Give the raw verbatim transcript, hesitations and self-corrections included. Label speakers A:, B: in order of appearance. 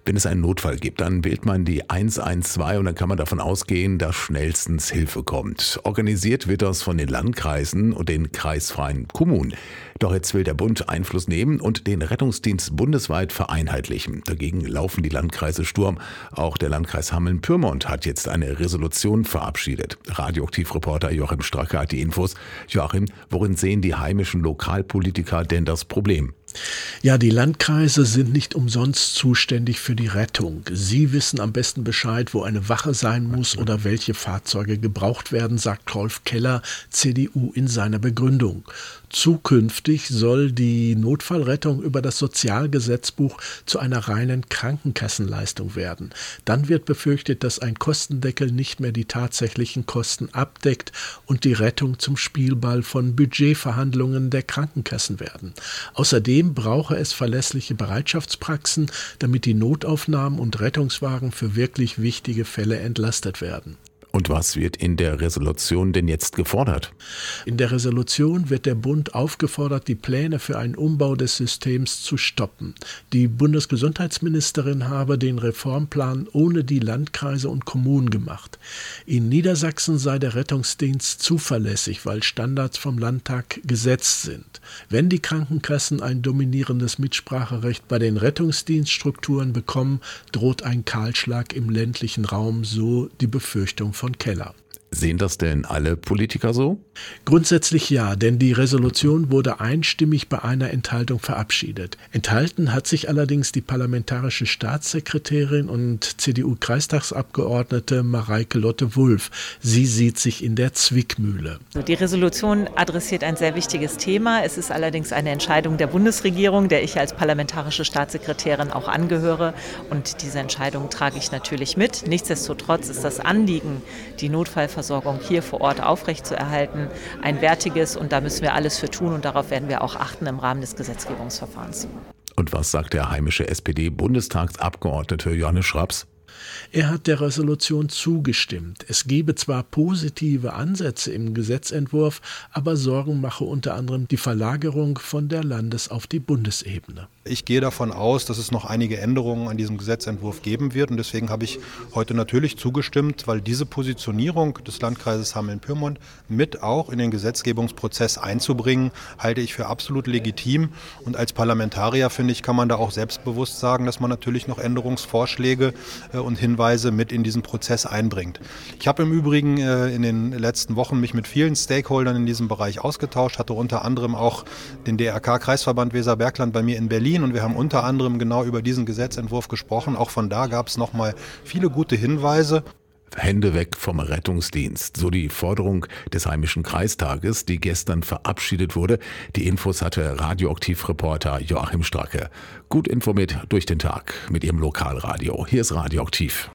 A: Wenn es einen Notfall gibt, dann wählt man die eins eins zwei und dann kann man davon ausgehen, dass schnellstens Hilfe kommt. Organisiert wird das von den Landkreisen und den kreisfreien Kommunen. Doch jetzt will der Bund Einfluss nehmen und den Rettungsdienst bundesweit vereinheitlichen. Dagegen laufen die Landkreise Sturm. Auch der Landkreis Hameln-Pyrmont hat jetzt eine Resolution verabschiedet. Radioaktivreporter Joachim Stracke hat die Infos. Joachim, worin sehen die heimischen Lokalpolitiker denn das Problem?
B: Ja, die Landkreise sind nicht umsonst zuständig für die Rettung. Sie wissen am besten Bescheid, wo eine Wache sein muss oder welche Fahrzeuge gebraucht werden, sagt Rolf Keller, C D U, in seiner Begründung. Zukünftig soll die Notfallrettung über das Sozialgesetzbuch zu einer reinen Krankenkassenleistung werden. Dann wird befürchtet, dass ein Kostendeckel nicht mehr die tatsächlichen Kosten abdeckt und die Rettung zum Spielball von Budgetverhandlungen der Krankenkassen werden. Außerdem brauche es verlässliche Bereitschaftspraxen, damit die Notaufnahmen und Rettungswagen für wirklich wichtige Fälle entlastet werden.
A: Und was wird in der Resolution denn jetzt gefordert?
B: In der Resolution wird der Bund aufgefordert, die Pläne für einen Umbau des Systems zu stoppen. Die Bundesgesundheitsministerin habe den Reformplan ohne die Landkreise und Kommunen gemacht. In Niedersachsen sei der Rettungsdienst zuverlässig, weil Standards vom Landtag gesetzt sind. Wenn die Krankenkassen ein dominierendes Mitspracherecht bei den Rettungsdienststrukturen bekommen, droht ein Kahlschlag im ländlichen Raum, so die Befürchtung von Keller.
A: Sehen das denn alle Politiker so?
B: Grundsätzlich ja, denn die Resolution wurde einstimmig bei einer Enthaltung verabschiedet. Enthalten hat sich allerdings die parlamentarische Staatssekretärin und C D U-Kreistagsabgeordnete Mareike Lotte-Wulff. Sie sieht sich in der Zwickmühle.
C: Die Resolution adressiert ein sehr wichtiges Thema. Es ist allerdings eine Entscheidung der Bundesregierung, der ich als parlamentarische Staatssekretärin auch angehöre. Und diese Entscheidung trage ich natürlich mit. Nichtsdestotrotz ist das Anliegen, die Notfallversorgung hier vor Ort aufrechtzuerhalten, ein wertiges, und da müssen wir alles für tun und darauf werden wir auch achten im Rahmen des Gesetzgebungsverfahrens.
A: Und was sagt der heimische S P D-Bundestagsabgeordnete Johannes Schraps?
B: Er hat der Resolution zugestimmt. Es gebe zwar positive Ansätze im Gesetzentwurf, aber Sorgen mache unter anderem die Verlagerung von der Landes- auf die Bundesebene.
D: Ich gehe davon aus, dass es noch einige Änderungen an diesem Gesetzentwurf geben wird und deswegen habe ich heute natürlich zugestimmt, weil diese Positionierung des Landkreises Hameln-Pyrmont mit auch in den Gesetzgebungsprozess einzubringen, halte ich für absolut legitim und als Parlamentarier, finde ich, kann man da auch selbstbewusst sagen, dass man natürlich noch Änderungsvorschläge und Hinweise mit in diesen Prozess einbringt. Ich habe im Übrigen in den letzten Wochen mich mit vielen Stakeholdern in diesem Bereich ausgetauscht, hatte unter anderem auch den D R K-Kreisverband Weserbergland bei mir in Berlin und wir haben unter anderem genau über diesen Gesetzentwurf gesprochen. Auch von da gab es nochmal viele gute Hinweise.
A: Hände weg vom Rettungsdienst, so die Forderung des heimischen Kreistages, die gestern verabschiedet wurde. Die Infos hatte Radioaktiv-Reporter Joachim Stracke. Gut informiert durch den Tag mit ihrem Lokalradio. Hier ist Radioaktiv.